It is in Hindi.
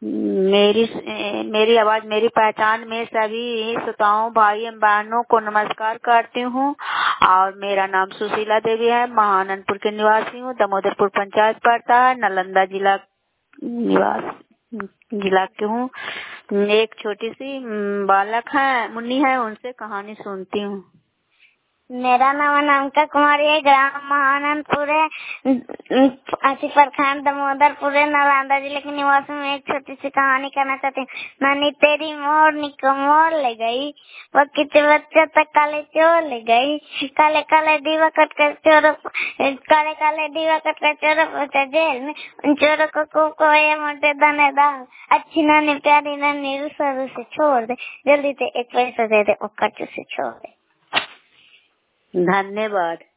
मेरी मेरी आवाज मेरी पहचान में सभी श्रोताओं भाई बहनों को नमस्कार करती हूँ। और मेरा नाम सुशीला देवी है, महानंदपुर के निवासी हूँ। दामोदरपुर पंचायत पड़ता है, नालंदा जिला के हूँ। एक छोटी सी बालक है, मुन्नी है, उनसे कहानी सुनती हूँ। मेरा नाम अनामिका कुमारी है, ग्राम महानंदपुर है, असी प्रखंड दामोदरपुर है, नालंदा जिले के निवासी में एक छोटी सी कहानी कहना चाहती हूँ। नानी तेरी मोरनी को मोर ले गई, वो किसी बच्चे तक काले चोर ले गई, काले काले दीवा कट कर चोरों पहुंचा जेल में, उन चोरों को ये मोटे दानेदार, अच्छी नानी प्यारी नानी रुसरू से छोड़ दे, जल्दी से एक पैसा दे दे, वो कच्चू से छोड़ दे। धन्यवाद।